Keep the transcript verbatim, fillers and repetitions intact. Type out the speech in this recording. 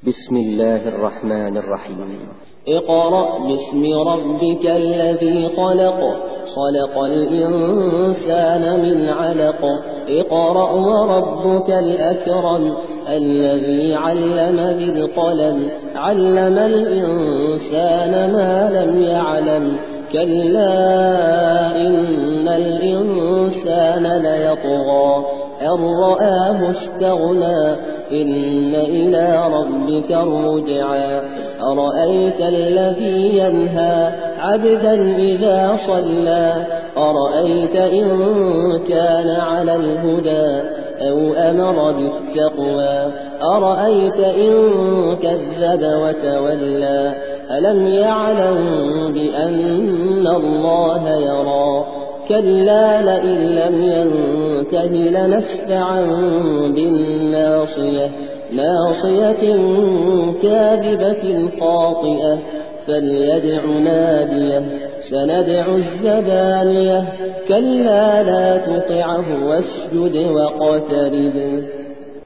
بسم الله الرحمن الرحيم. اقرأ باسم ربك الذي خلق خلق الإنسان من علق اقرأ وربك الأكرم الذي علم بالقلم علم الإنسان ما لم يعلم كلا إن الإنسان ليطغى أن رآه استغنى إن إلى ربك الرجعى أرأيت الذي ينهى عبدا إذا صلى أرأيت إن كان على الهدى أو أمر بالتقوى أرأيت إن كذب وتولى ألم يعلم بأن الله يرى كلا لئن لم ينته لنسفعا بالناصية ناصية كاذبة خاطئة فليدع ناديه سندع الزبانية كلا لا تطعه واسجد واقترب.